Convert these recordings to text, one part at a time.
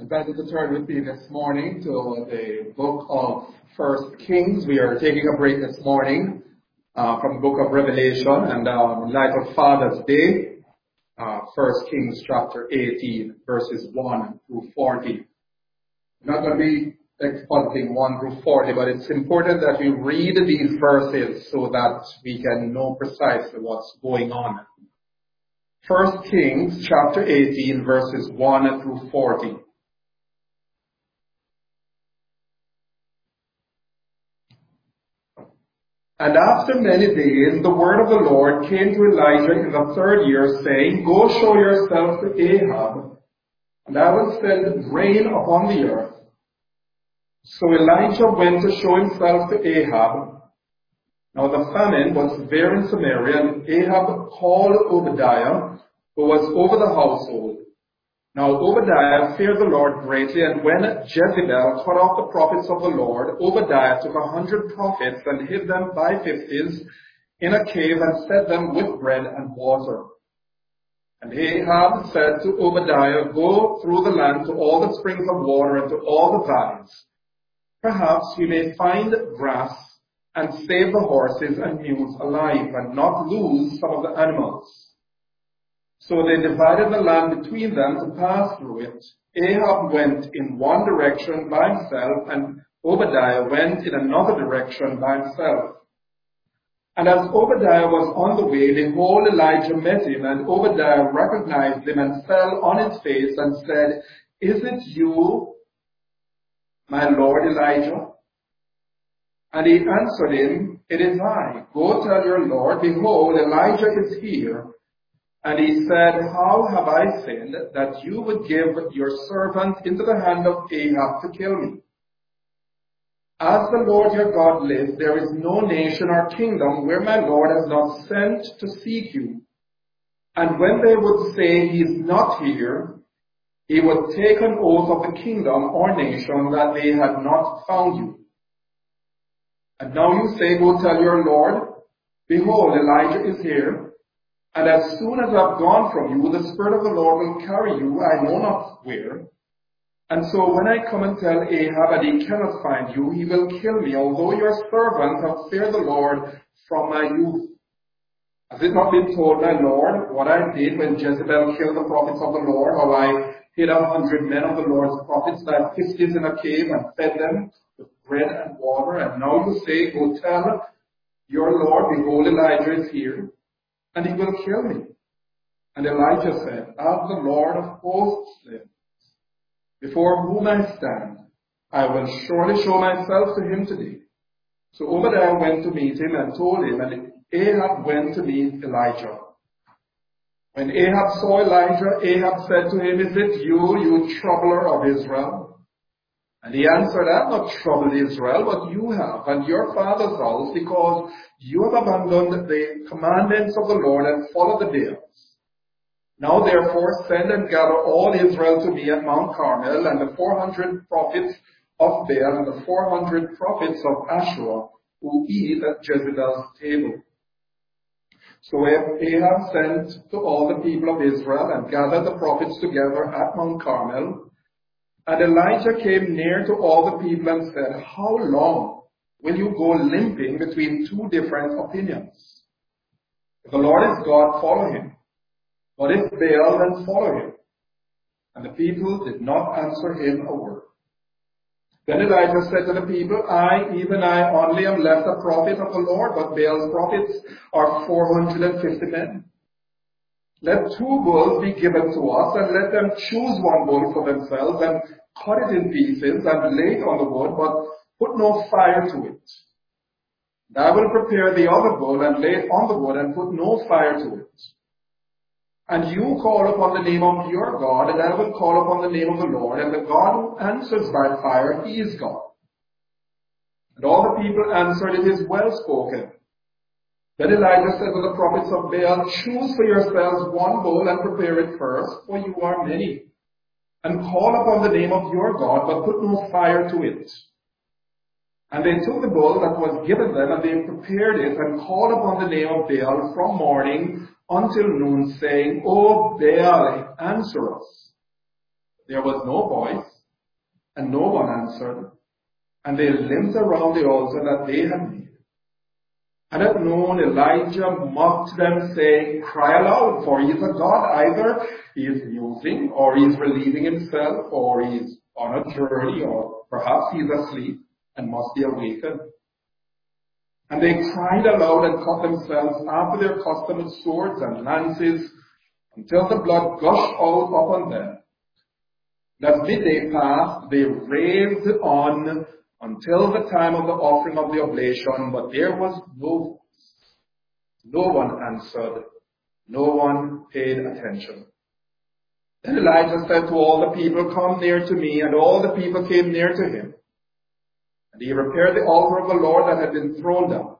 invited to turn with me this morning to the book of First Kings. We are taking a break this morning from the book of Revelation, and in light of Father's Day, First Kings chapter 18, verses 1 through 40. I'm not going to be expositing 1 through 40, but it's important that we read these verses so that we can know precisely what's going on. First Kings chapter 18, verses 1 through 40. And after many days, the word of the Lord came to Elijah in the 3rd year, saying, Go show yourself to Ahab, and I will send rain upon the earth. So Elijah went to show himself to Ahab. Now the famine was there in Samaria, and Ahab called Obadiah, who was over the household. Now Obadiah feared the Lord greatly, and when Jezebel cut off the prophets of the Lord, Obadiah took 100 prophets and hid them by fifties in a cave and fed them with bread and water. And Ahab said to Obadiah, Go through the land to all the springs of water and to all the valleys. Perhaps we may find grass and save the horses and mules alive and not lose some of the animals. So they divided the land between them to pass through it. Ahab went in one direction by himself, and Obadiah went in another direction by himself. And as Obadiah was on the way, behold, Elijah met him, and Obadiah recognized him and fell on his face and said, Is it you, my lord Elijah? And he answered him, It is I. Go tell your lord, behold, Elijah is here. And he said, How have I sinned that you would give your servant into the hand of Ahab to kill me? As the Lord your God lives, there is no nation or kingdom where my Lord has not sent to seek you. And when they would say he is not here, he would take an oath of the kingdom or nation that they had not found you. And now you say, Go tell your Lord, behold, Elijah is here. And as soon as I've gone from you, the Spirit of the Lord will carry you, I know not where. And so when I come and tell Ahab that he cannot find you, he will kill me, although your servants have feared the Lord from my youth. Has it not been told, my Lord, what I did when Jezebel killed the prophets of the Lord, how I hid 100 men of the Lord's prophets, that 50s in a cave and fed them with bread and water? And now you say, Go tell your Lord, behold, Elijah is here, and he will kill me. And Elijah said, As the Lord of hosts lives, before whom I stand, I will surely show myself to him today. So Obadiah went to meet him and told him, and Ahab went to meet Elijah. When Ahab saw Elijah, Ahab said to him, Is it you, you troubler of Israel? And he answered, I have not troubled Israel, but you have, and your father's house, because you have abandoned the commandments of the Lord and followed the Baals. Now therefore send and gather all Israel to me at Mount Carmel, and the 400 prophets of Baal and the 400 prophets of Asherah, who eat at Jezebel's table. So Ahab sent to all the people of Israel and gathered the prophets together at Mount Carmel. And Elijah came near to all the people and said, How long will you go limping between two different opinions? If the Lord is God, follow him. But if Baal, then follow him. And the people did not answer him a word. Then Elijah said to the people, even I only am left a prophet of the Lord, but Baal's prophets are 450 men. Let 2 bulls be given to us, and let them choose 1 bull for themselves, and cut it in pieces, and lay it on the wood, but put no fire to it. And I will prepare the other bull, and lay it on the wood, and put no fire to it. And you call upon the name of your God, and I will call upon the name of the Lord, and the God who answers by fire, he is God. And all the people answered, It is well spoken. Then Elijah said to the prophets of Baal, Choose for yourselves 1 bull and prepare it first, for you are many. And call upon the name of your God, but put no fire to it. And they took the bull that was given them, and they prepared it, and called upon the name of Baal from morning until noon, saying, O Baal, answer us. There was no voice, And no one answered. And they limped around the altar that they had made. And at noon Elijah mocked them, saying, "Cry aloud, for he is a god. Either he is musing, or he is relieving himself, or he is on a journey, or perhaps he is asleep and must be awakened." And they cried aloud and cut themselves after their custom with swords and lances, until the blood gushed out upon them. And as midday passed, they raved on until the time of the offering of the oblation, but there was no voice. No one answered. No one paid attention. Then Elijah said to all the people, "Come near to me." And all the people came near to him. And he repaired the altar of the Lord that had been thrown down.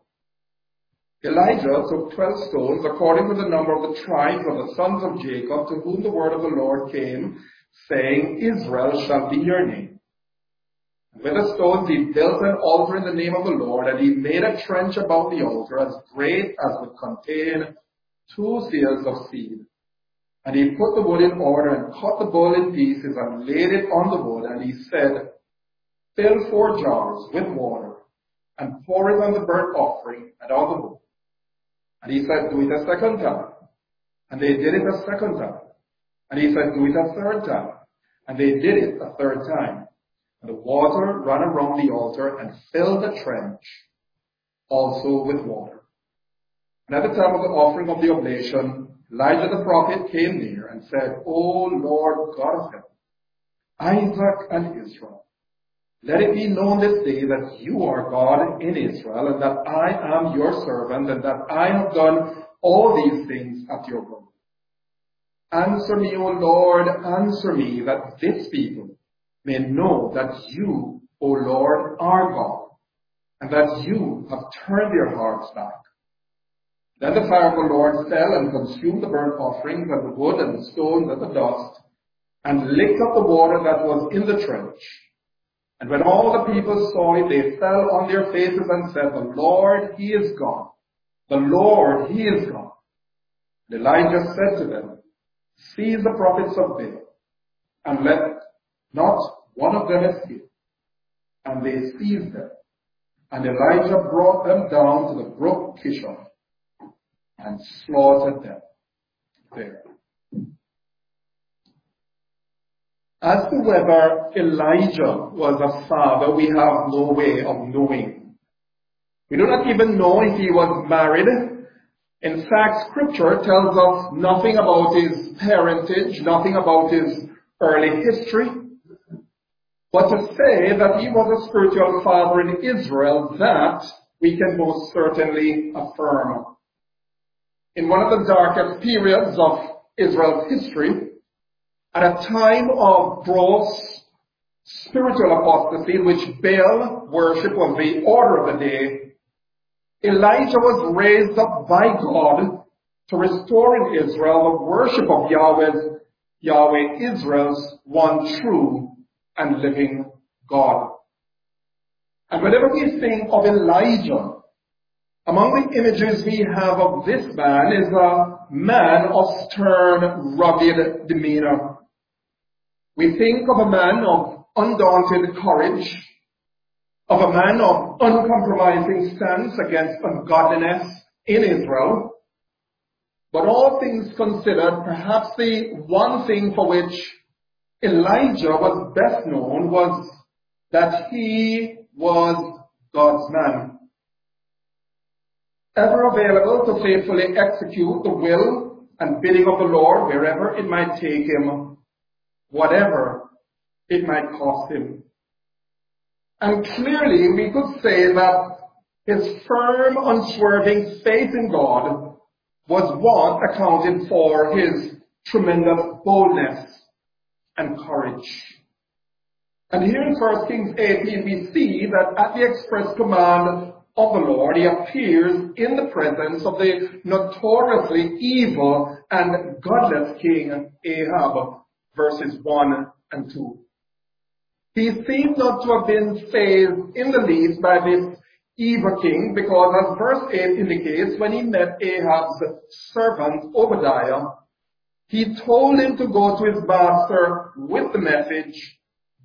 Elijah took 12 stones, according to the number of the tribes of the sons of Jacob, to whom the word of the Lord came, saying, "Israel shall be your name." And with the stones he built an altar in the name of the Lord, and he made a trench about the altar as great as would contain 2 seals of seed. And he put the wood in order and cut the bull in pieces and laid it on the wood. And he said, "Fill 4 jars with water and pour it on the burnt offering and on the wood." And he said, "Do it a second time." And they did it a second time. And he said, "Do it a third time." And they did it a third time. And the water ran around the altar and filled the trench also with water. And at the time of the offering of the oblation, Elijah the prophet came near and said, "O Lord God of heaven, Isaac and Israel, let it be known this day that you are God in Israel, and that I am your servant, and that I have done all these things at your word. Answer me, O Lord, answer me, that this people may know that you, O Lord, are God, and that you have turned their hearts back." Then the fire of the Lord fell and consumed the burnt offerings and the wood and the stones and the dust, and licked up the water that was in the trench. And when all the people saw it, they fell on their faces and said, "The Lord, he is God. The Lord, he is God." And Elijah said to them, "Seize the prophets of Baal, and let not one of them escape." And they seized them. And Elijah brought them down to the brook Kishon and slaughtered them there. As to whether Elijah was a father, we have no way of knowing. We do not even know if he was married. In fact, Scripture tells us nothing about his parentage, nothing about his early history. But to say that he was a spiritual father in Israel, that we can most certainly affirm. In one of the darkest periods of Israel's history, at a time of gross spiritual apostasy in which Baal worship was the order of the day, Elijah was raised up by God to restore in Israel the worship of Yahweh, Israel's one true and living God. And whenever we think of Elijah, among the images we have of this man is a man of stern, rugged demeanor. We think of a man of undaunted courage, of a man of uncompromising stance against ungodliness in Israel. But all things considered, perhaps the one thing for which Elijah was best known was that he was God's man, ever available to faithfully execute the will and bidding of the Lord wherever it might take him, whatever it might cost him. And clearly we could say that his firm, unswerving faith in God was what accounted for his tremendous boldness and courage. And here in 1 Kings 18 we see that at the express command of the Lord, he appears in the presence of the notoriously evil and godless king Ahab, verses 1 and 2. He seems not to have been fazed in the least by this evil king, because as verse 8 indicates, when he met Ahab's servant Obadiah, he told him to go to his master with the message,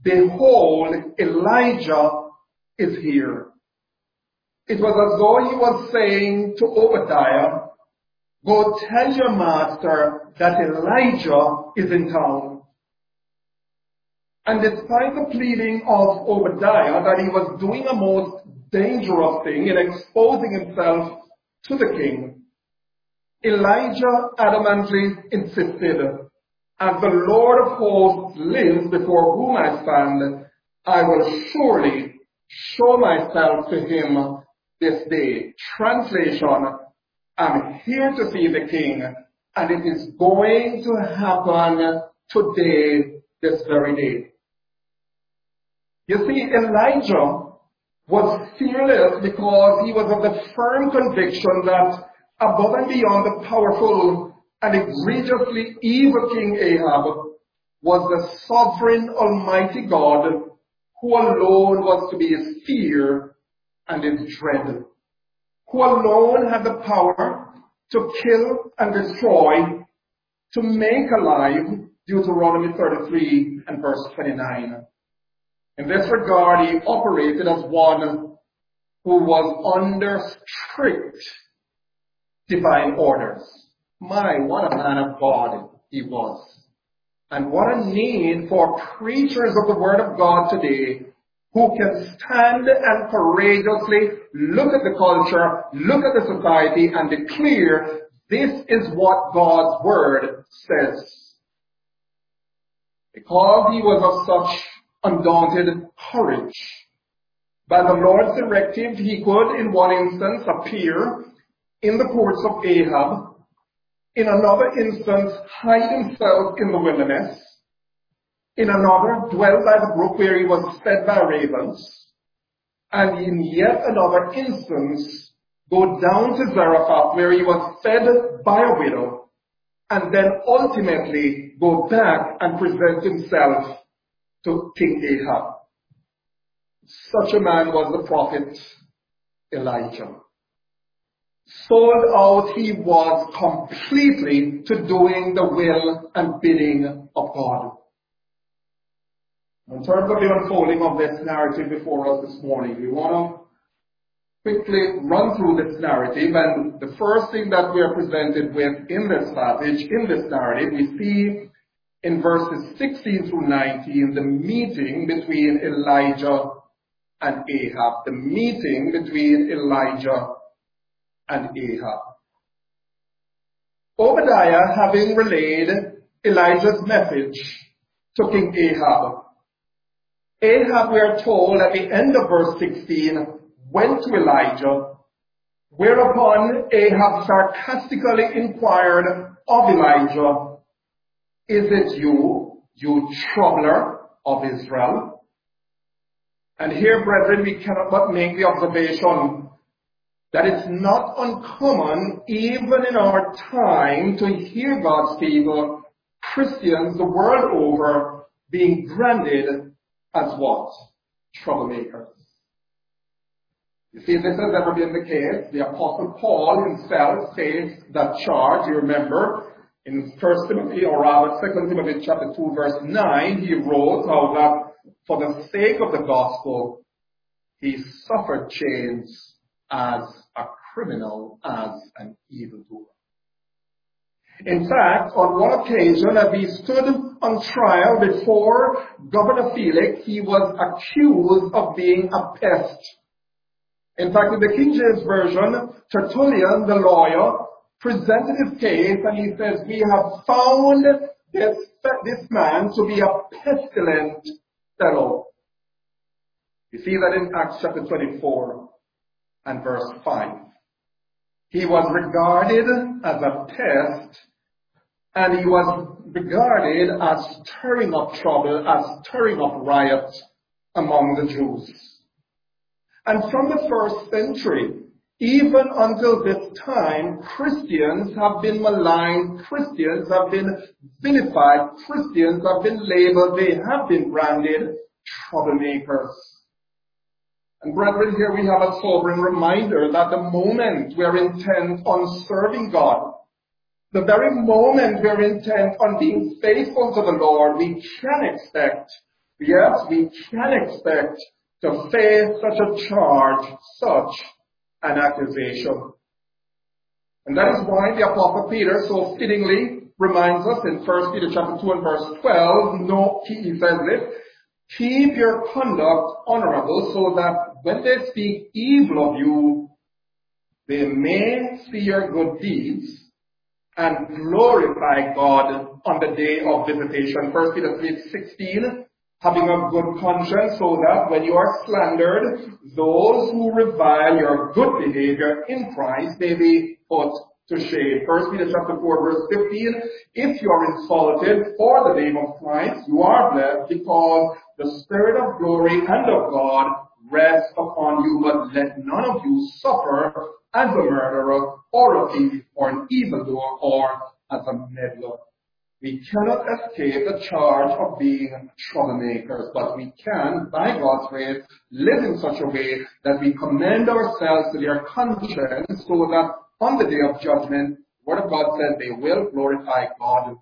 behold, Elijah is here. It was as though he was saying to Obadiah, go tell your master that Elijah is in town. And despite the pleading of Obadiah that he was doing a most dangerous thing in exposing himself to the king, Elijah adamantly insisted, as the Lord of hosts lives before whom I stand, I will surely show myself to him this day. Translation, I'm here to see the king, and it is going to happen today, this very day. You see, Elijah was fearless because he was of the firm conviction that above and beyond the powerful and egregiously evil King Ahab was the sovereign Almighty God who alone was to be his fear and his dread, who alone had the power to kill and destroy, to make alive, Deuteronomy 33 and verse 29. In this regard, he operated as one who was under strict divine orders. My, what a man of God he was. And what a need for preachers of the Word of God today who can stand and courageously look at the culture, look at the society, and declare, this is what God's Word says. Because he was of such undaunted courage, by the Lord's directive, he could, in one instance, appear in the courts of Ahab, in another instance, hide himself in the wilderness, in another, dwell by the brook where he was fed by ravens, and in yet another instance, go down to Zarephath where he was fed by a widow, and then ultimately go back and present himself to King Ahab. Such a man was the prophet Elijah. Sold out he was completely to doing the will and bidding of God. In terms of the unfolding of this narrative before us this morning, we want to quickly run through this narrative, and the first thing that we are presented with in this passage, in this narrative, we see in verses 16 through 19, the meeting between Elijah and Ahab. The meeting between Elijah and Ahab. Obadiah, having relayed Elijah's message to King Ahab, Ahab, we are told at the end of verse 16, went to Elijah, whereupon Ahab sarcastically inquired of Elijah, is it you, you troubler of Israel? And here, brethren, we cannot but make the observation that it's not uncommon, even in our time, to hear God's people, Christians the world over, being branded as what? Troublemakers. You see, this has never been the case. The Apostle Paul himself faced that charge. You remember, in 1 Timothy, or rather 2 Timothy chapter 2, verse 9, he wrote how that for the sake of the gospel, he suffered chains as a criminal, as an evildoer. In fact, on one occasion, as he stood on trial before Governor Felix, he was accused of being a pest. In fact, in the King James Version, Tertullian, the lawyer, presented his case, and he says, we have found this man to be a pestilent fellow. You see that in Acts chapter 24 and verse 5. He was regarded as a pest, and he was regarded as stirring up trouble, as stirring up riots among the Jews. And from the first century, even until this time, Christians have been maligned, Christians have been vilified, Christians have been labeled, they have been branded troublemakers. And brethren, here we have a sobering reminder that the moment we are intent on serving God, the very moment we are intent on being faithful to the Lord, we can expect Yes, we can expect to face such a charge, such an accusation. And that is why the Apostle Peter so fittingly reminds us in 1 Peter chapter 2 and verse 12, he says this, keep your conduct honorable so that when they speak evil of you, they may see your good deeds and glorify God on the day of visitation. 1 Peter 3:16, having a good conscience so that when you are slandered, those who revile your good behavior in Christ may be put to shame. 1 Peter chapter 4 verse 15, if you are insulted for the name of Christ, you are blessed because the Spirit of glory and of God rests upon you, but let none of you suffer as a murderer or a thief or an evildoer or as a meddler. We cannot escape the charge of being troublemakers, but we can, by God's grace, live in such a way that we commend ourselves to their conscience so that on the day of judgment, the Word of God says they will glorify God.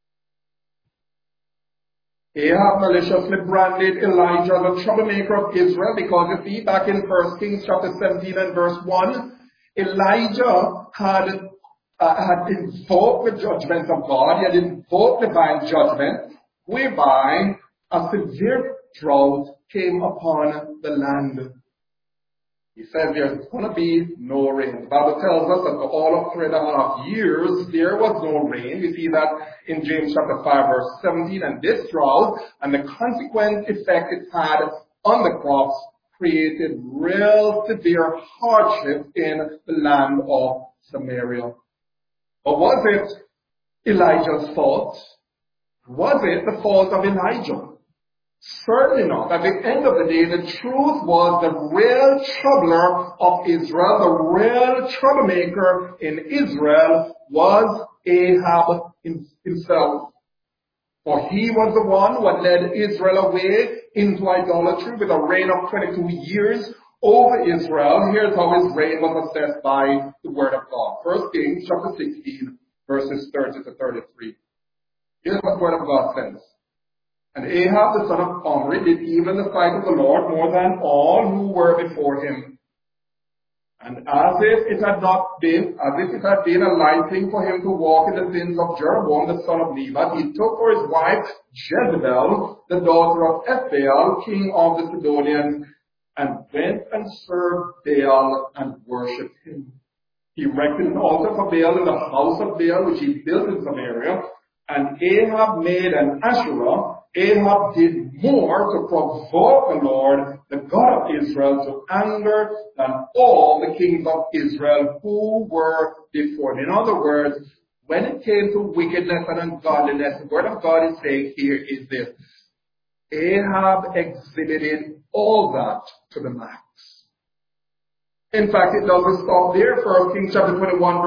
Ahab maliciously branded Elijah the troublemaker of Israel because you see back in 1 Kings chapter 17 and verse 1, Elijah had invoked the judgment of God. He had invoked divine judgment, whereby a severe drought came upon the land. He said there's going to be no rain. The Bible tells us that for all of 3.5 years, there was no rain. We see that in James chapter 5 verse 17. And this drought and the consequent effect it had on the crops created real severe hardship in the land of Samaria. But was it Elijah's fault? Was it the fault of Elijah? Certainly not. At the end of the day, the truth was the real troubler of Israel, the real troublemaker in Israel was Ahab himself. For he was the one who had led Israel away into idolatry with a reign of 22 years over Israel. Here's how his reign was assessed by the Word of God. 1 Kings chapter 16, verses 30 to 33. Here's what the Word of God says. And Ahab the son of Omri did evil in the sight of the Lord more than all who were before him. And as if it had been a light thing for him to walk in the sins of Jeroboam the son of Nebat, he took for his wife Jezebel, the daughter of Ethbaal, king of the Sidonians, and went and served Baal and worshipped him. He erected an altar for Baal in the house of Baal, which he built in Samaria, and Ahab made an Asherah. Ahab did more to provoke the Lord, the God of Israel, to anger than all the kings of Israel who were before him. In other words, when it came to wickedness and ungodliness, the Word of God is saying here is this. Ahab exhibited all that to the max. In fact, it doesn't stop there. 1 Kings chapter 21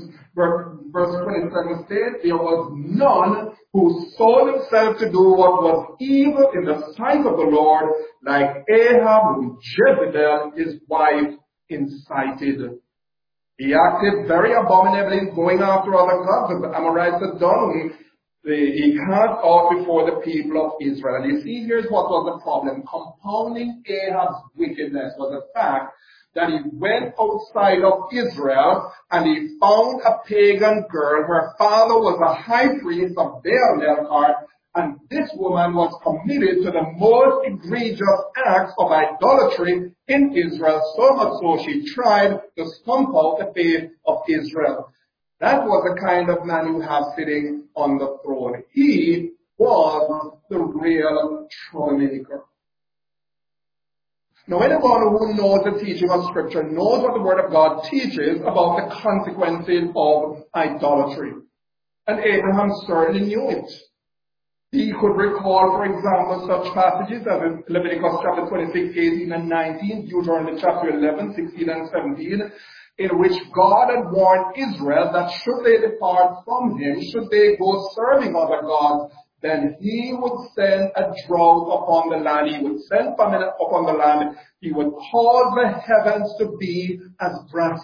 verse 27 states, there was none who sold himself to do what was evil in the sight of the Lord, like Ahab, whom Jezebel, his wife, incited. He acted very abominably, going after other gods, as the Amorites had done. He cast out before the people of Israel. And you see, here's what was the problem. Compounding Ahab's wickedness was the fact that he went outside of Israel and he found a pagan girl. Her father was a high priest of Baal-Melchart, and this woman was committed to the most egregious acts of idolatry in Israel, so much so she tried to stomp out the faith of Israel. That was the kind of man you have sitting on the throne. He was the real troublemaker. Now, anyone who knows the teaching of Scripture knows what the Word of God teaches about the consequences of idolatry. And Abraham certainly knew it. He could recall, for example, such passages as in Leviticus chapter 26, 18 and 19, Deuteronomy chapter 11, 16 and 17, in which God had warned Israel that should they depart from him, should they go serving other gods, then he would send a drought upon the land. He would send famine upon the land. He would cause the heavens to be as brass.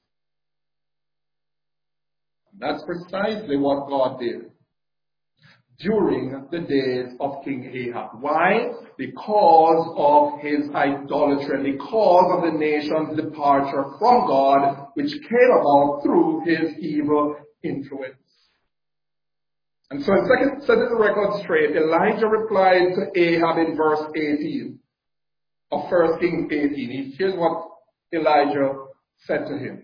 That's precisely what God did. during the days of King Ahab. Why? Because of his idolatry and because of the nation's departure from God, which came about through his evil influence. And so in setting the record straight, Elijah replied to Ahab in verse 18 of 1 Kings 18. Here's what Elijah said to him.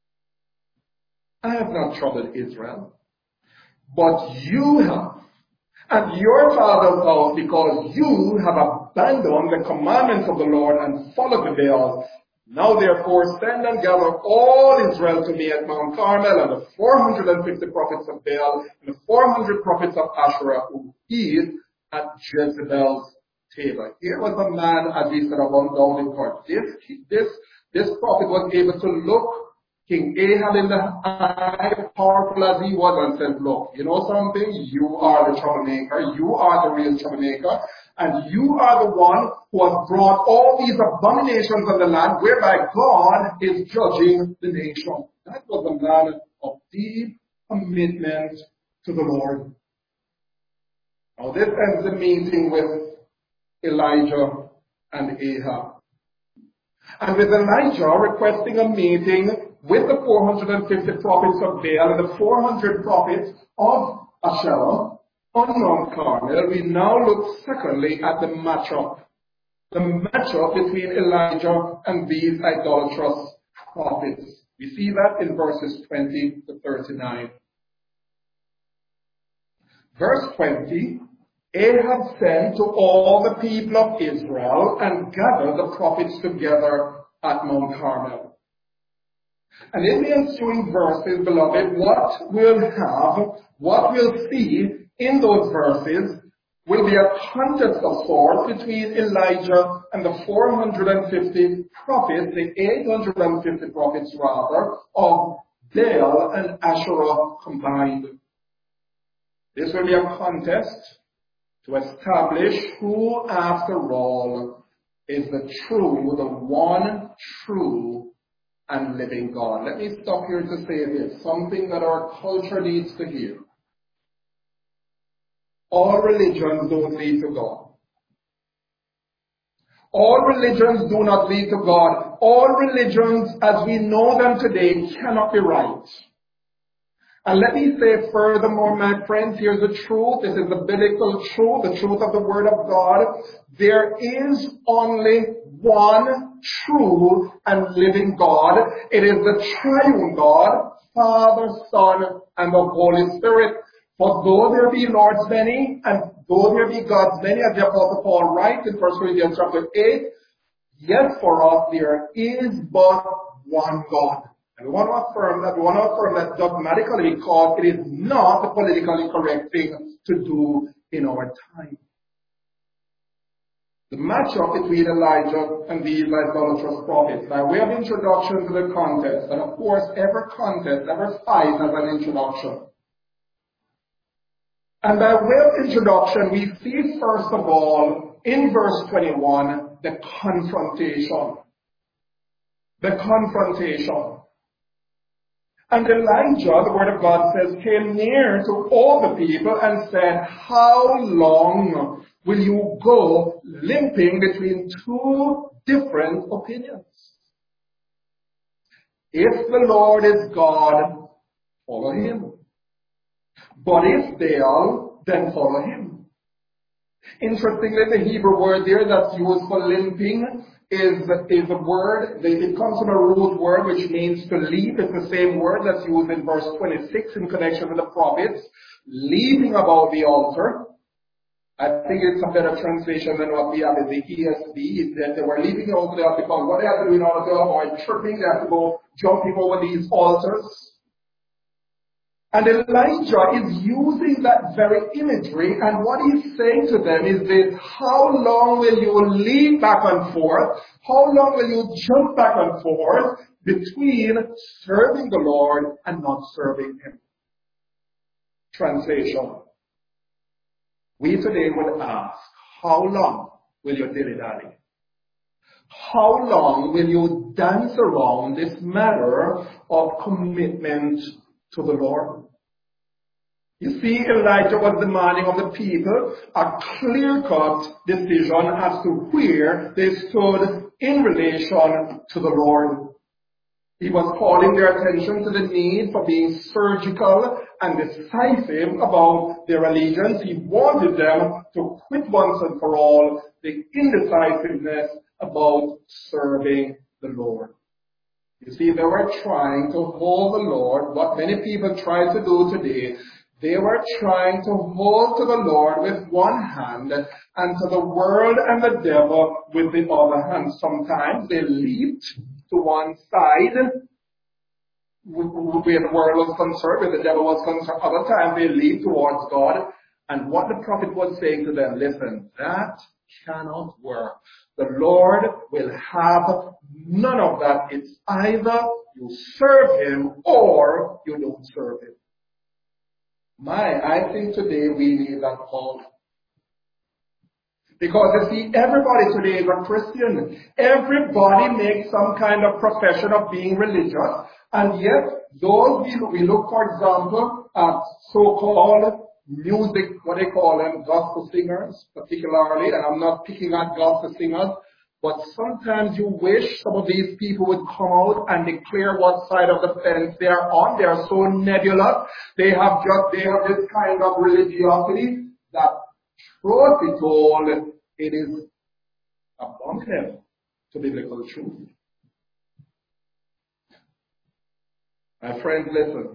I have not troubled Israel, but you have, and your father's house, because you have abandoned the commandments of the Lord and followed the Baals. Now therefore send and gather all Israel to me at Mount Carmel, and the 450 prophets of Baal, and the 400 prophets of Asherah, who eat at Jezebel's table. Here was a man, as he said, of undoubted courage. This prophet was able to look King Ahab in the eye, powerful as he was, and said, look, you know something? You are the troublemaker. You are the real troublemaker. And you are the one who has brought all these abominations on the land, whereby God is judging the nation. That was a man of deep commitment to the Lord. Now this ends the meeting with Elijah and Ahab. And with Elijah requesting a meeting with the 450 prophets of Baal and the 400 prophets of Asherah on Mount Carmel, we now look secondly at the matchup. The matchup between Elijah and these idolatrous prophets. We see that in verses 20 to 39. Verse 20, Ahab sent to all the people of Israel and gathered the prophets together at Mount Carmel. And in the ensuing verses, beloved, what we'll see in those verses will be a contest of sorts between Elijah and the 450 prophets, the 850 prophets rather, of Baal and Asherah combined. This will be a contest to establish who, after all, is the one true and living God. Let me stop here to say this, something that our culture needs to hear. All religions don't lead to God. All religions do not lead to God. All religions, as we know them today, cannot be right. And let me say furthermore, my friends, here's the truth. This is the biblical truth, the truth of the Word of God. There is only one true and living God. It is the triune God, Father, Son, and the Holy Spirit. For though there be lords many, and though there be gods many, as the Apostle Paul writes in 1 Corinthians chapter 8, yet for us there is but one God. And we want to affirm that dogmatically, because it is not the politically correct thing to do in our time. The matchup between Elijah and these idolatrous prophets. By way of introduction to the contest, and of course every contest, every fight has an introduction. And by way of introduction, we see first of all, in verse 21, the confrontation. The confrontation. And Elijah, the Word of God says, came near to all the people and said, how long will you go limping between two different opinions? If the Lord is God, follow him. But if Baal, then follow him. Interestingly, the Hebrew word there that's used for limping is a word, it comes from a root word which means to leap. It's the same word that's used in verse 26 in connection with the prophets, leaping about the altar. I think it's a better translation than what we have in the ESV, that they were leaping over the altar because what they have to do in order to avoid tripping, they have to go jumping over these altars. And Elijah is using that very imagery, and what he's saying to them is this: how long will you leap back and forth? How long will you jump back and forth between serving the Lord and not serving him? Translation. We today would ask, how long will you dilly-dally? How long will you dance around this matter of commitment to the Lord? You see, Elijah was demanding of the people a clear-cut decision as to where they stood in relation to the Lord. He was calling their attention to the need for being surgical and decisive about their allegiance. He wanted them to quit once and for all the indecisiveness about serving the Lord. You see, they were trying to hold the Lord, what many people try to do today. They were trying to hold to the Lord with one hand and to the world and the devil with the other hand. Sometimes they leaped to one side where the world was concerned, where the devil was concerned. Other times they leaped towards God. And what the prophet was saying to them, listen, that cannot work. The Lord will have none of that. It's either you serve Him or you don't serve Him. I think today we need that call. Because you see, everybody today is a Christian. Everybody makes some kind of profession of being religious. And yet, those we look, for example, at so-called music, what they call them, gospel singers, particularly, and I'm not picking at gospel singers, but sometimes you wish some of these people would come out and declare what side of the fence they are on. They are so nebulous. They have this kind of religiosity that, truth be told, it is abominable to biblical truth. My friends, listen.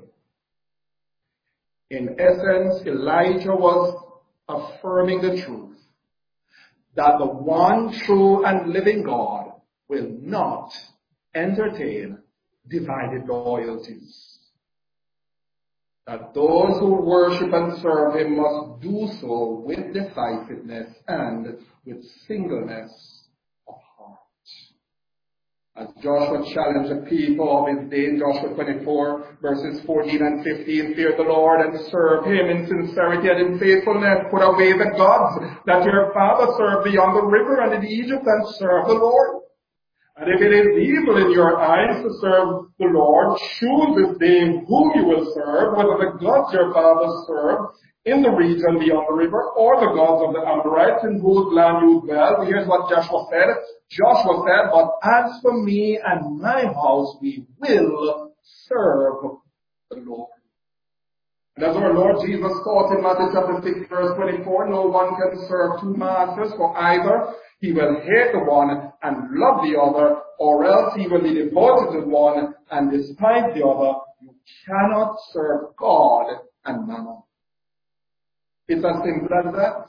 In essence, Elijah was affirming the truth that the one true and living God will not entertain divided loyalties. That those who worship and serve Him must do so with decisiveness and with singleness of heart. As Joshua challenged the people of his day in Joshua 24, verses 14 and 15, fear the Lord and serve Him in sincerity and in faithfulness. Put away the gods that your father served beyond the river and in Egypt, and serve the Lord. And if it is evil in your eyes to serve the Lord, choose this day whom you will serve, whether the gods your fathers served in the region beyond the river, or the gods of the Amorites in whose land you dwell. Here's what Joshua said. Joshua said, but as for me and my house, we will serve the Lord. And as our Lord Jesus taught in Matthew chapter 6, verse 24, no one can serve two masters, for either he will hate the one and love the other, or else he will be devoted to one and despise the other. You cannot serve God and mammon. It's as simple as that.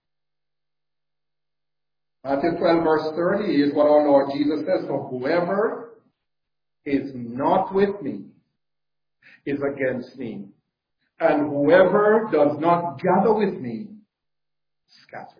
Matthew 12, verse 30 is what our Lord Jesus says, for whoever is not with me is against me, and whoever does not gather with me scatters.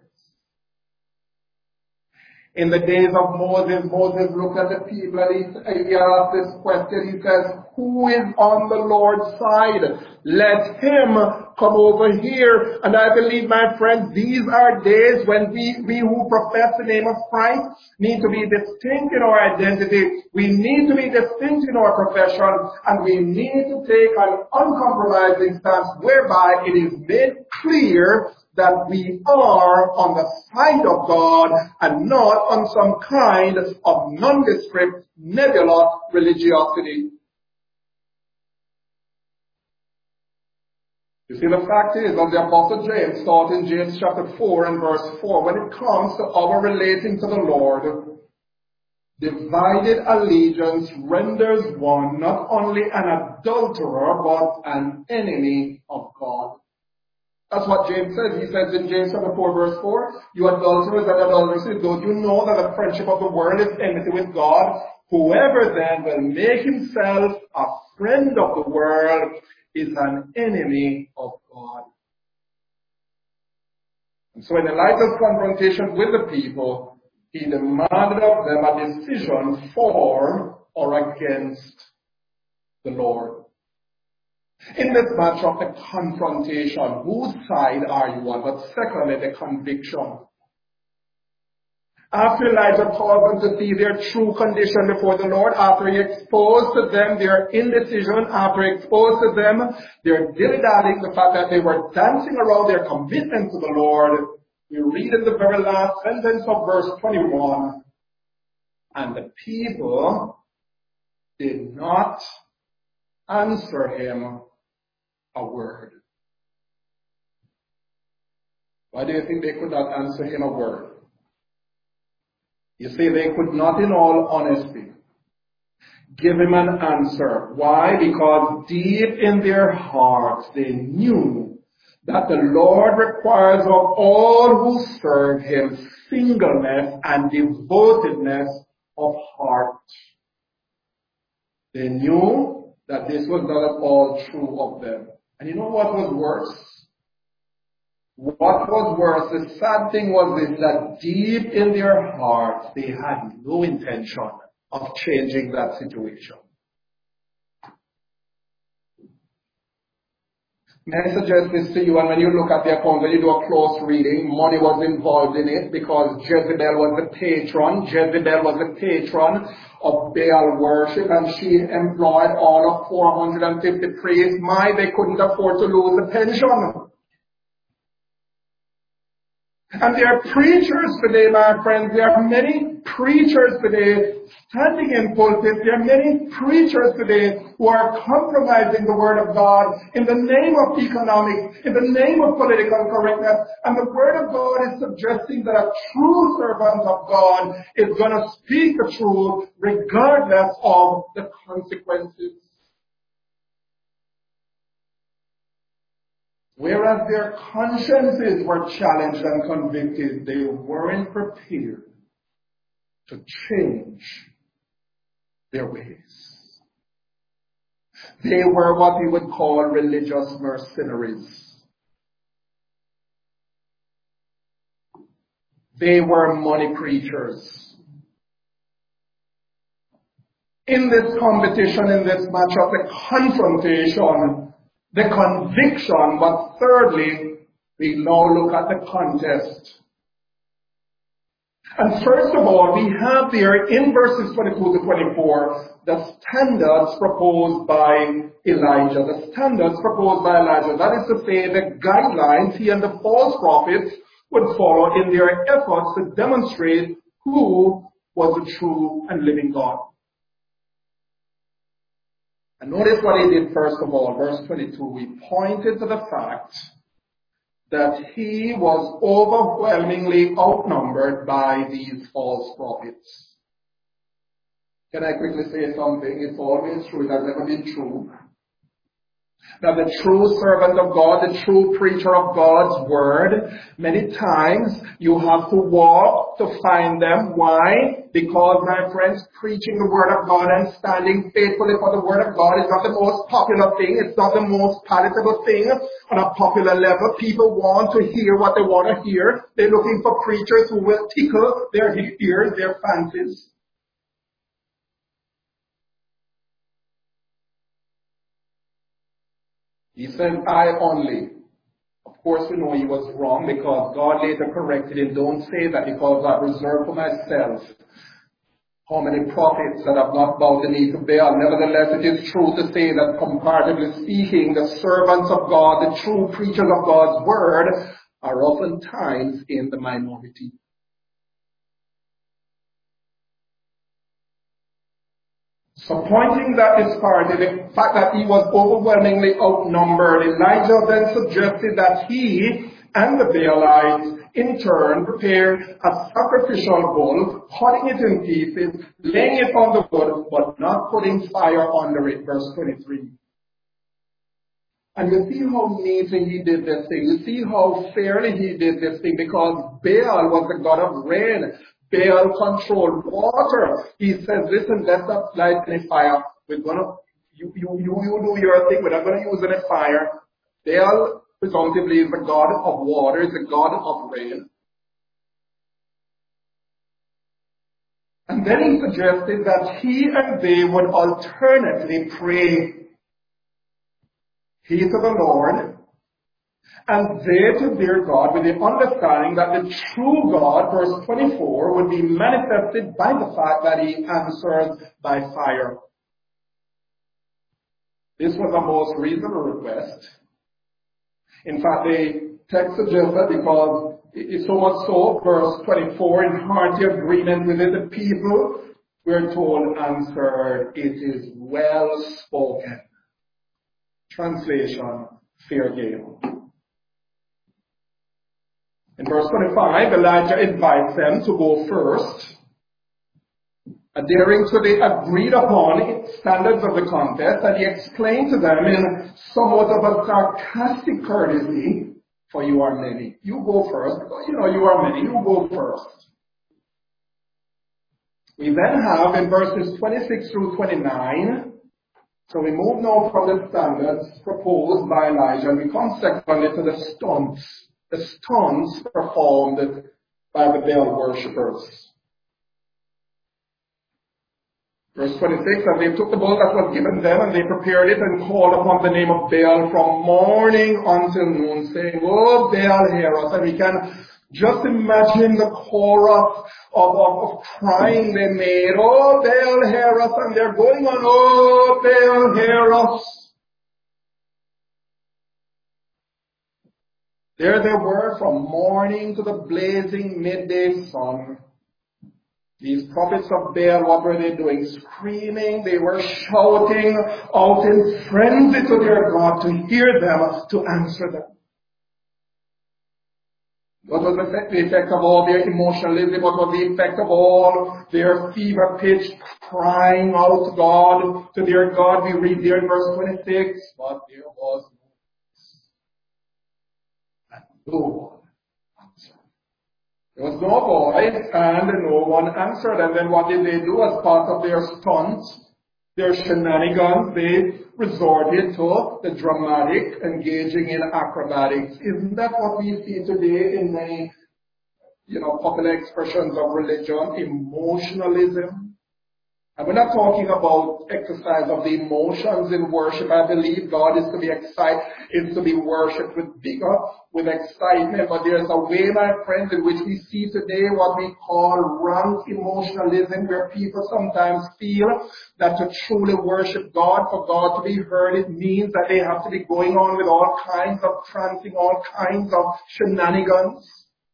In the days of Moses looked at the people and he asked this question. He says, who is on the Lord's side? Let him come over here. And I believe, my friends, these are days when we who profess the name of Christ need to be distinct in our identity. We need to be distinct in our profession, and we need to take an uncompromising stance whereby it is made clear that we are on the side of God and not on some kind of nondescript, nebulous religiosity. You see, the fact is, as the Apostle James taught in James chapter 4 and verse 4, when it comes to our relating to the Lord, divided allegiance renders one not only an adulterer, but an enemy of God. That's what James says. He says in James chapter 4, verse 4, you adulterers and adulteresses, don't you know that the friendship of the world is enmity with God? Whoever then will make himself a friend of the world is an enemy of God. And so in Elijah's confrontation with the people, he demanded of them a decision for or against the Lord. In this matter of the confrontation, whose side are you on? But secondly, the conviction. After Elijah caused them to see their true condition before the Lord, after he exposed to them their indecision, after he exposed to them their dilly-dallying, the fact that they were dancing around their commitment to the Lord, we read in the very last sentence of verse 21, and the people did not answer him a word. Why do you think they could not answer him a word? You see, they could not in all honesty give him an answer. Why? Because deep in their hearts they knew that the Lord requires of all who serve him singleness and devotedness of heart. They knew that this was not at all true of them. And you know what was worse? What was worse, the sad thing was this, that deep in their hearts, they had no intention of changing that situation. May I suggest this to you, and when you look at the account, when you do a close reading, money was involved in it because Jezebel was the patron. Jezebel was the patron of Baal worship, and she employed all of 450 priests. They couldn't afford to lose the pension. And there are preachers today, my friends. There are many preachers today standing in pulpits. There are many preachers today who are compromising the Word of God in the name of economics, in the name of political correctness. And the Word of God is suggesting that a true servant of God is going to speak the truth regardless of the consequences. Whereas their consciences were challenged and convicted, they weren't prepared to change their ways. They were what we would call religious mercenaries. They were money preachers. In this competition, in this matchup, the confrontation, the conviction, but thirdly, we now look at the contest. And first of all, we have there in verses 22 to 24, the standards proposed by Elijah. The standards proposed by Elijah. That is to say, the guidelines he and the false prophets would follow in their efforts to demonstrate who was the true and living God. And notice what he did first of all, verse 22. He pointed to the fact that he was overwhelmingly outnumbered by these false prophets. Can I quickly say something? It's always true. It has never been true. That the true servant of God, the true preacher of God's word, many times you have to walk to find them. Why? Because, my friends, preaching the word of God and standing faithfully for the word of God is not the most popular thing. It's not the most palatable thing on a popular level. People want to hear what they want to hear. They're looking for preachers who will tickle their ears, their fancies. He said, I only. Of course, we know he was wrong because God later corrected him. Don't say that because I've reserved for myself how many prophets that have not bowed the knee to Baal. Nevertheless, it is true to say that comparatively speaking, the servants of God, the true preachers of God's word, are oftentimes in the minority. So pointing that disparity, the fact that he was overwhelmingly outnumbered, Elijah then suggested that he and the Baalites in turn prepared a sacrificial bull, cutting it in pieces, laying it on the wood, but not putting fire under it. Verse 23. And you see how neatly he did this thing. You see how fairly he did this thing because Baal was the god of rain. Baal controlled water. He says, listen, let's not light any fire. We're gonna, you do your thing. We're not gonna use any fire. Baal presumptively is the god of water, is the god of rain. And then he suggested that he and they would alternately pray. He to the Lord, And they to their God with the understanding that the true God, verse 24, would be manifested by the fact that he answered by fire. This was a most reasonable request. In fact, the text suggests that because it's so much so, verse 24, in hearty agreement with it, the people, we're told, answered, it is well spoken. Translation, fair game. In verse 25, Elijah invites them to go first, adhering to the agreed upon standards of the contest, and he explained to them in somewhat of a sarcastic courtesy, for you are many. You go first, because you are many, you go first. We then have in verses 26 through 29, so we move now from the standards proposed by Elijah, and we come secondly to the stunts performed by the Baal worshippers. Verse 26, and they took the bull that was given them, and they prepared it and called upon the name of Baal from morning until noon, saying, "Oh, Baal, hear us." And we can just imagine the chorus of crying they made, "Oh, Baal, hear us," and they're going on, "Oh, Baal, hear us." There they were from morning to the blazing midday sun. These prophets of Baal, what were they doing? Screaming, they were shouting out in frenzy to their God to hear them, to answer them. What was the effect of all their emotionalism? What was the effect of all their fever-pitched crying out to God, to their God? We read there in verse 26, but there was no one answered. There was no voice and no one answered. And then what did they do as part of their stunts, their shenanigans? They resorted to the dramatic, engaging in acrobatics. Isn't that what we see today in many, popular expressions of religion? Emotionalism. And we're not talking about exercise of the emotions in worship. I believe God is to be excited, is to be worshipped with vigor, with excitement. But there's a way, my friends, in which we see today what we call rank emotionalism, where people sometimes feel that to truly worship God, for God to be heard, it means that they have to be going on with all kinds of trancing, all kinds of shenanigans.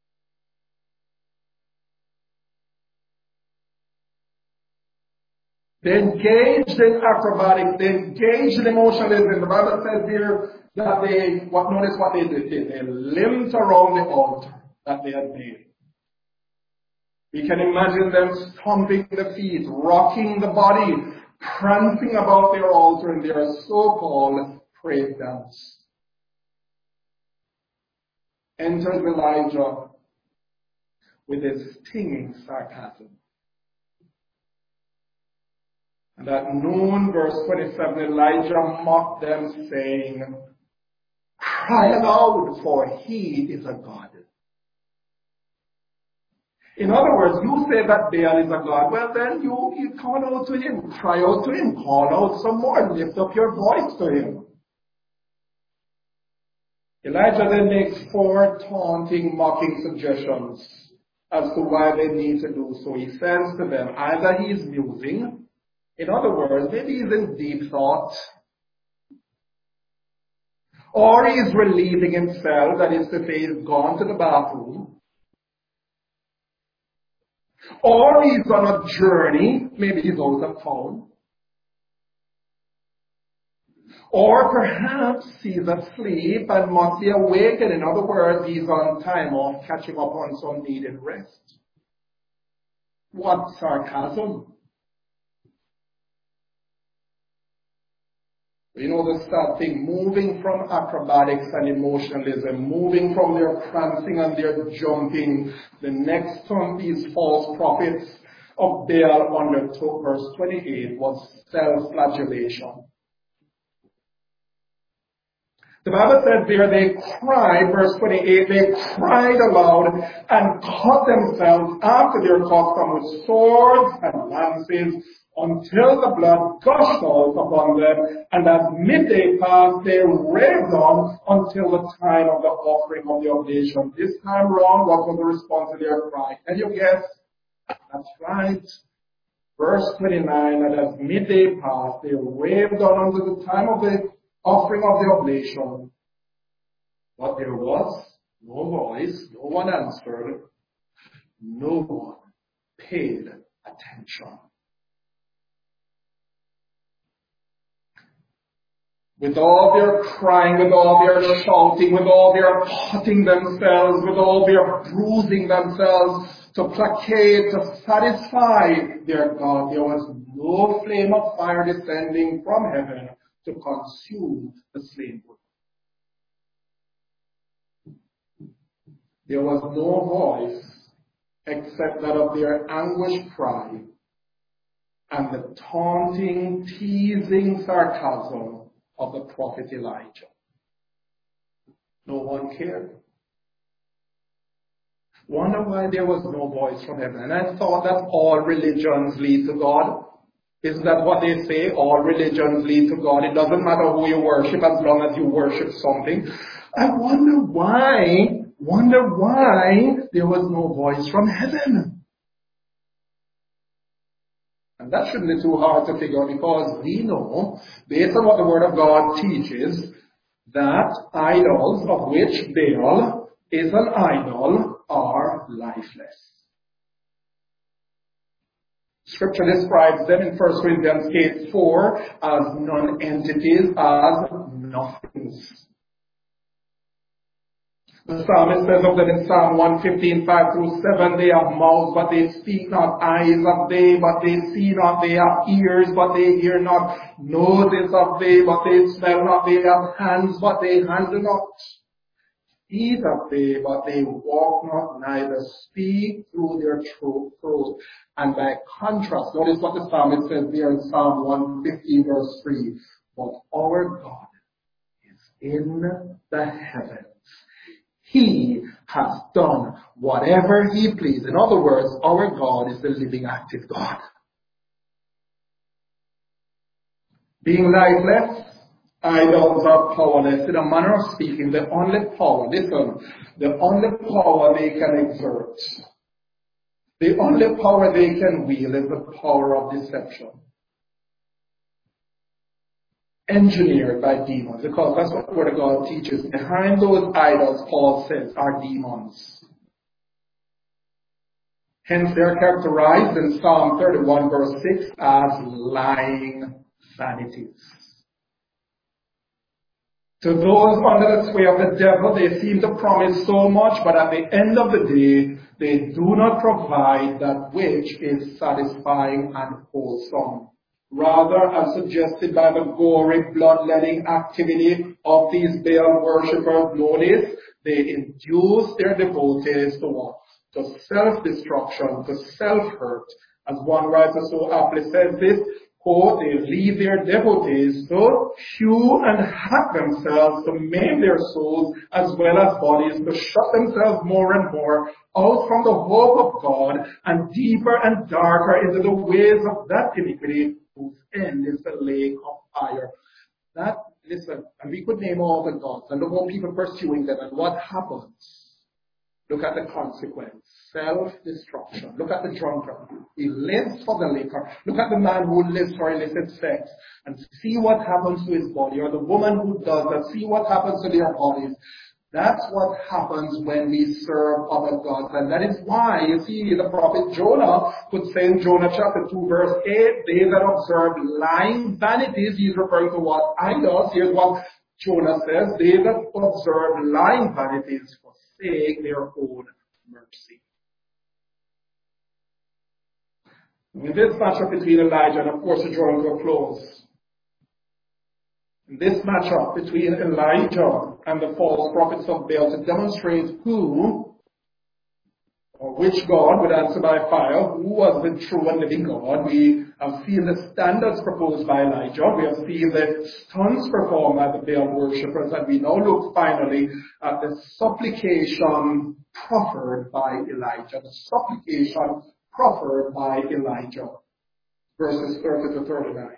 They engaged in acrobatics, they engaged in emotionalism. The Bible says here that notice what they did. They limped around the altar that they had made. We can imagine them stomping the feet, rocking the body, prancing about their altar in their so-called praise dance. Enters Elijah with his stinging sarcasm. And at noon, verse 27, Elijah mocked them, saying, "Cry aloud, for he is a god." In other words, you say that Baal is a god. Well, then you call out to him, cry out to him, call out some more, lift up your voice to him. Elijah then makes 4 taunting, mocking suggestions as to why they need to do so. He says to them, either he is musing, in other words, maybe he's in deep thought, or he's relieving himself, that is to say, he's gone to the bathroom, or he's on a journey, maybe he's out of town, or perhaps he's asleep and must be awakened. In other words, he's on time off, catching up on some needed rest. What sarcasm! You know the sad thing, moving from acrobatics and emotionalism, moving from their prancing and their jumping, the next stunt these false prophets of Baal undertook, verse 28, was self-flagellation. The Bible says there they cried, verse 28, they cried aloud and cut themselves after their custom with swords and lances until the blood gushed out upon them, and as midday passed, they raved on until the time of the offering of the oblation. This time round, what was the response to their cry? Can you guess? That's right. Verse 29, and as midday passed, they raved on until the time of the offering of the oblation. But there was no voice, no one answered, no one paid attention. With all their crying, with all their shouting, with all their cutting themselves, with all their bruising themselves to placate, to satisfy their God, there was no flame of fire descending from heaven to consume the slain wood. There was no voice except that of their anguished cry and the taunting, teasing sarcasm of the prophet Elijah. No one cared. Wonder why there was no voice from heaven. And I thought that all religions lead to God. Isn't that what they say? All religions lead to God. It doesn't matter who you worship as long as you worship something. I wonder why there was no voice from heaven. And that shouldn't be too hard to figure out, because we know, based on what the Word of God teaches, that idols, of which Baal is an idol, are lifeless. Scripture describes them in 1 Corinthians 4 as non-entities, as nothings. The psalmist says of them in Psalm 115, 5-7, they have mouths, but they speak not, eyes have they, but they see not, they have ears, but they hear not, noses have they, but they smell not, they have hands, but they handle not, feet have they, but they walk not, neither speak through their throat. And by contrast, notice what the psalmist says there in Psalm 115, verse 3, but our God is in the heavens. He has done whatever He pleased. In other words, our God is the living, active God. Being lifeless, idols are powerless. In a manner of speaking, the only power they can exert, the only power they can wield is the power of deception. Engineered by demons, because that's what the Word of God teaches. Behind those idols, Paul says, are demons. Hence they are characterized in Psalm 31 verse 6 as lying vanities. To those under the sway of the devil, they seem to promise so much, but at the end of the day, they do not provide that which is satisfying and wholesome. Rather, as suggested by the gory, bloodletting activity of these Baal worshippers, notice, they induce their devotees to what? To self-destruction, to self-hurt. As one writer so aptly says this, quote, they leave their devotees to hew and hack themselves, to maim their souls as well as bodies, to shut themselves more and more out from the hope of God and deeper and darker into the ways of that iniquity whose end is the lake of fire. Listen, and we could name all the gods and look at people pursuing them, and what happens? Look at the consequence. Self-destruction. Look at the drunkard. He lives for the liquor. Look at the man who lives for illicit sex, and see what happens to his body. Or the woman who does that, see what happens to their bodies. That's what happens when we serve other gods. And that is why, you see, the prophet Jonah could say in Jonah chapter 2 verse 8, they that observe lying vanities, he's referring to what? Idols. Here's what Jonah says, they that observe lying vanities forsake their own mercy. In this matchup between Elijah, and of course we're drawing to a close, in this matchup between Elijah and the false prophets of Baal, to demonstrate who or which God would answer by fire, who was the true and living God, we have seen the standards proposed by Elijah, we have seen the stunts performed by the Baal worshippers, and we now look finally at the supplication proffered by Elijah. The supplication proffered by Elijah. verses 30 to 39.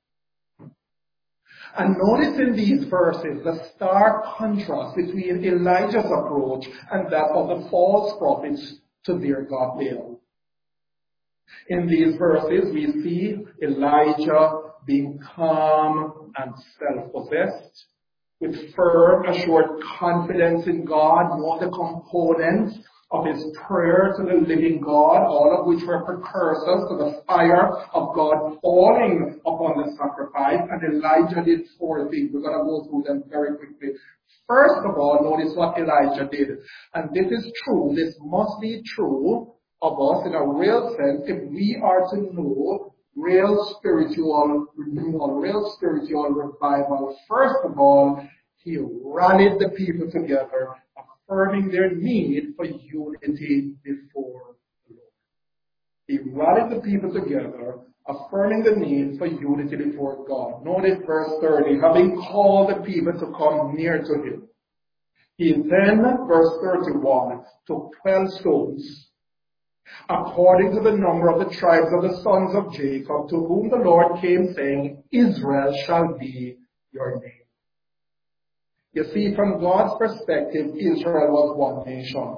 And notice in these verses the stark contrast between Elijah's approach and that of the false prophets to their God Baal. In these verses, we see Elijah being calm and self-possessed, with firm, assured confidence in God, know the components of his prayer to the living God, all of which were precursors to the fire of God falling upon the sacrifice. And Elijah did four things. We're going to go through them very quickly. First of all, notice what Elijah did. And this is true. This must be true of us in a real sense if we are to know real spiritual renewal, real spiritual revival. First of all, he rallied the people together, affirming their need for unity before the Lord. He rallied the people together, affirming the need for unity before God. Notice verse 30, having called the people to come near to him. He then, verse 31, took 12 stones, according to the number of the tribes of the sons of Jacob, to whom the Lord came, saying, Israel shall be your name. You see, from God's perspective, Israel was one nation.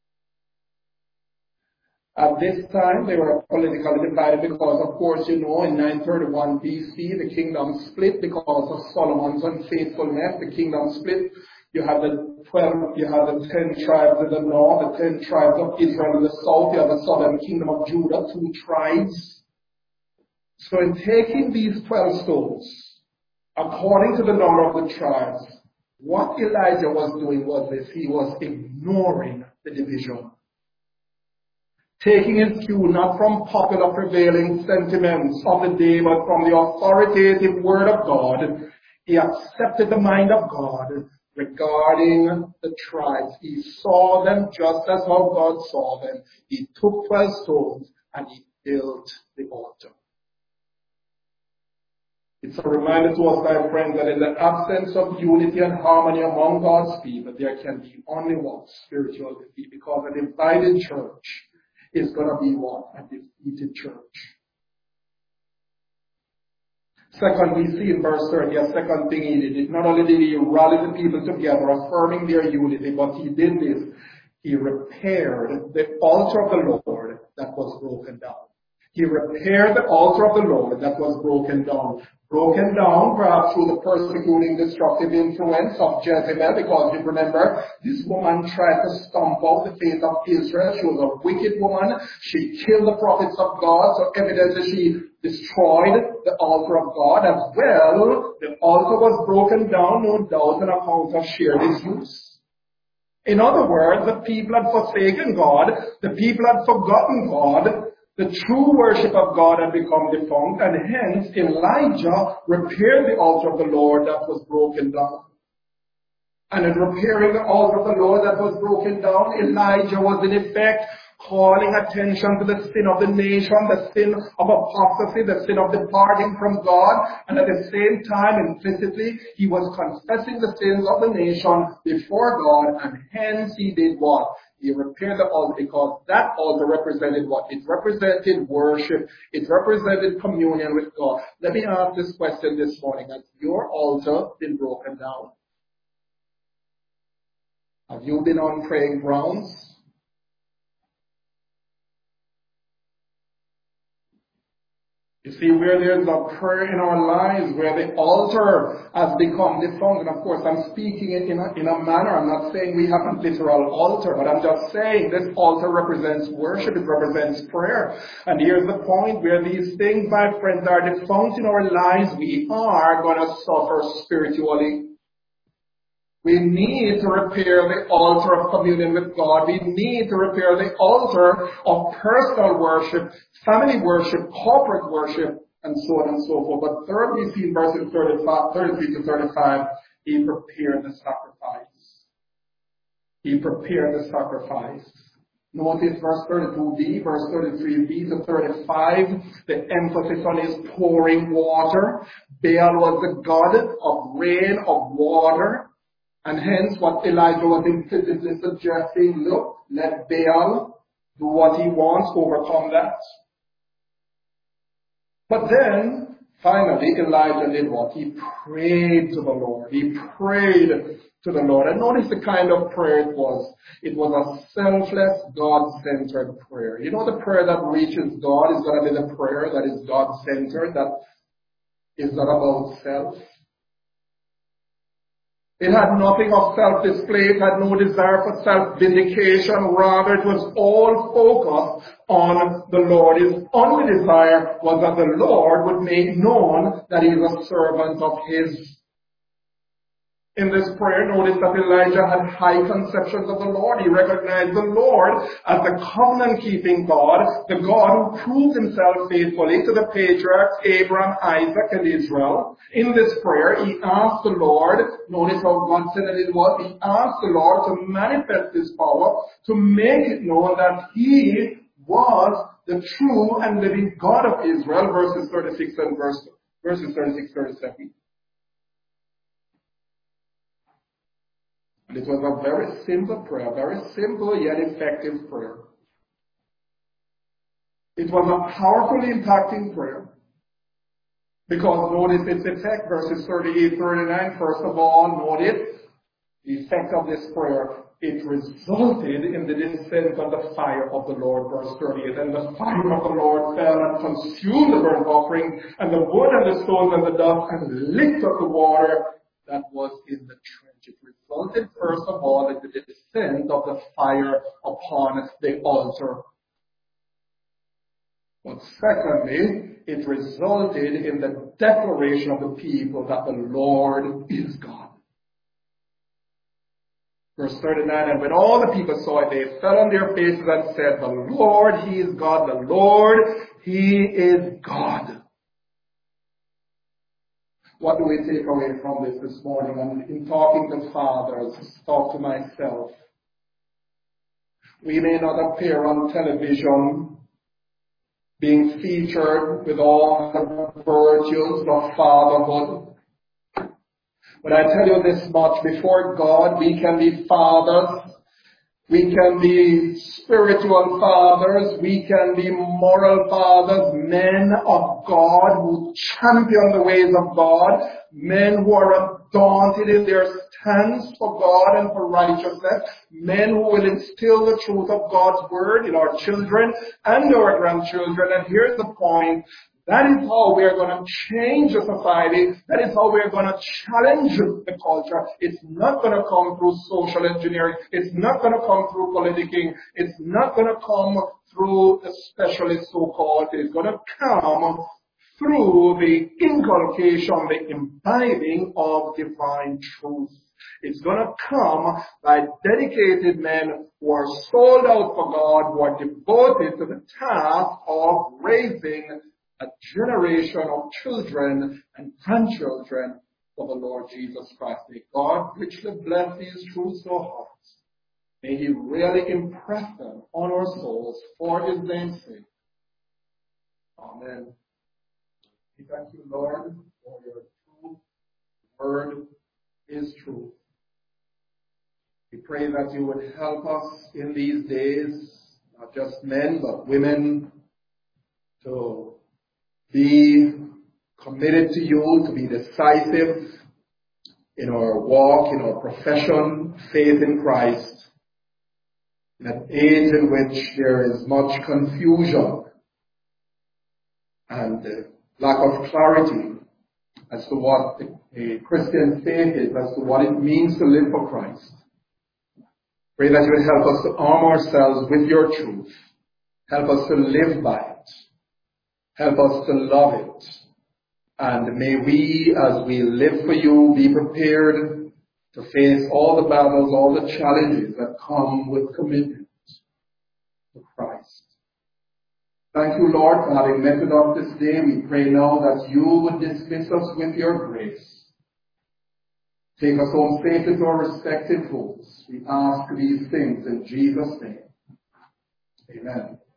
At this time, they were politically divided because, of course, in 931 BC, the kingdom split because of Solomon's unfaithfulness. The kingdom split. You have the 10 tribes in the north, the 10 tribes of Israel in the south. You have the southern kingdom of Judah, 2 tribes. So in taking these 12 stones, according to the number of the tribes, what Elijah was doing was this: he was ignoring the division. Taking his cue not from popular prevailing sentiments of the day, but from the authoritative word of God, he accepted the mind of God regarding the tribes. He saw them just as how God saw them. He took 12 stones and he built the altar. It's a reminder to us, my friends, that in the absence of unity and harmony among God's people, there can be only one spiritual defeat, because a divided church is going to be what? A defeated church. Second, we see in verse 30, a second thing he did. Not only did he rally the people together, affirming their unity, but he did this. He repaired the altar of the Lord that was broken down. He repaired the altar of the Lord that was broken down. Broken down perhaps through the persecuting, destructive influence of Jezebel, because you remember, this woman tried to stomp out the faith of Israel. She was a wicked woman. She killed the prophets of God, so evidently she destroyed the altar of God as well. The altar was broken down, no doubt, on account of sheer disuse. In other words, the people had forsaken God. The people had forgotten God. The true worship of God had become defunct, and hence Elijah repaired the altar of the Lord that was broken down. And in repairing the altar of the Lord that was broken down, Elijah was in effect calling attention to the sin of the nation, the sin of apostasy, the sin of departing from God, and at the same time, implicitly, he was confessing the sins of the nation before God, and hence he did what? He repaired the altar, because that altar represented what? It represented worship. It represented communion with God. Let me ask this question this morning. Has your altar been broken down? Have you been on praying grounds? You see, where there's a prayer in our lives, where the altar has become defunct, and of course I'm speaking it in a manner, I'm not saying we have a literal altar, but I'm just saying this altar represents worship, it represents prayer. And here's the point: where these things, my friends, are defunct in our lives, we are going to suffer spiritually. We need to repair the altar of communion with God. We need to repair the altar of personal worship, family worship, corporate worship, and so on and so forth. But third, we see in verses 33 to 35, he prepared the sacrifice. He prepared the sacrifice. Notice verse 32b, verse 33b to 35, the emphasis on his pouring water. Baal was the god of rain, of water. And hence what Elijah was implicitly suggesting: look, let Baal do what he wants, overcome that. But then, finally, Elijah did what? He prayed to the Lord. He prayed to the Lord. And notice the kind of prayer it was. It was a selfless, God-centered prayer. You know, the prayer that reaches God is going to be the prayer that is God-centered, that is not about self. It had nothing of self-display. It had no desire for self-vindication. Rather, it was all focused on the Lord. His only desire was that the Lord would make known that he was a servant of his. In this prayer, notice that Elijah had high conceptions of the Lord. He recognized the Lord as the covenant-keeping God, the God who proved himself faithfully to the patriarchs Abraham, Isaac, and Israel. In this prayer, he asked the Lord, notice how God said that it was, he asked the Lord to manifest his power, to make it known that he was the true and living God of Israel, verses 36 and verses 36, 37. And it was a very simple prayer, very simple yet effective prayer. It was a powerfully impacting prayer. Because notice its effect, verses 38, 39. First of all, notice the effect of this prayer. It resulted in the descent of the fire of the Lord, verse 38. And the fire of the Lord fell and consumed the burnt offering, and the wood and the stones and the dust, and licked up the water that was in the trench. It resulted, first of all, in the descent of the fire upon the altar. But secondly, it resulted in the declaration of the people that the Lord is God. Verse 39, and when all the people saw it, they fell on their faces and said, the Lord, he is God. The Lord, he is God. What do we take away from this morning? And in talking to fathers, talk to myself. We may not appear on television being featured with all the virtues of fatherhood. But I tell you this much, before God, we can be fathers. We can be spiritual fathers. We can be moral fathers, men of God who champion the ways of God, men who are undaunted in their stance for God and for righteousness, men who will instill the truth of God's word in our children and our grandchildren. And here's the point. That is how we are going to change the society. That is how we are going to challenge the culture. It's not going to come through social engineering. It's not going to come through politicking. It's not going to come through the specialist so-called. It's going to come through the inculcation, the imbibing of divine truth. It's going to come by dedicated men who are sold out for God, who are devoted to the task of raising a generation of children and grandchildren for the Lord Jesus Christ. May God richly bless these truths to our hearts. May he really impress them on our souls for his name's sake. Amen. We thank you, Lord, for your truth. The word is truth. We pray that you would help us in these days, not just men, but women, to be committed to you, to be decisive in our walk, in our profession, faith in Christ. In an age in which there is much confusion and lack of clarity as to what a Christian faith is, as to what it means to live for Christ. Pray that you would help us to arm ourselves with your truth. Help us to live by it. Help us to love it. And may we, as we live for you, be prepared to face all the battles, all the challenges that come with commitment to Christ. Thank you, Lord, for having met with us this day. We pray now that you would dismiss us with your grace. Take us home safely to our respective homes. We ask these things in Jesus' name. Amen.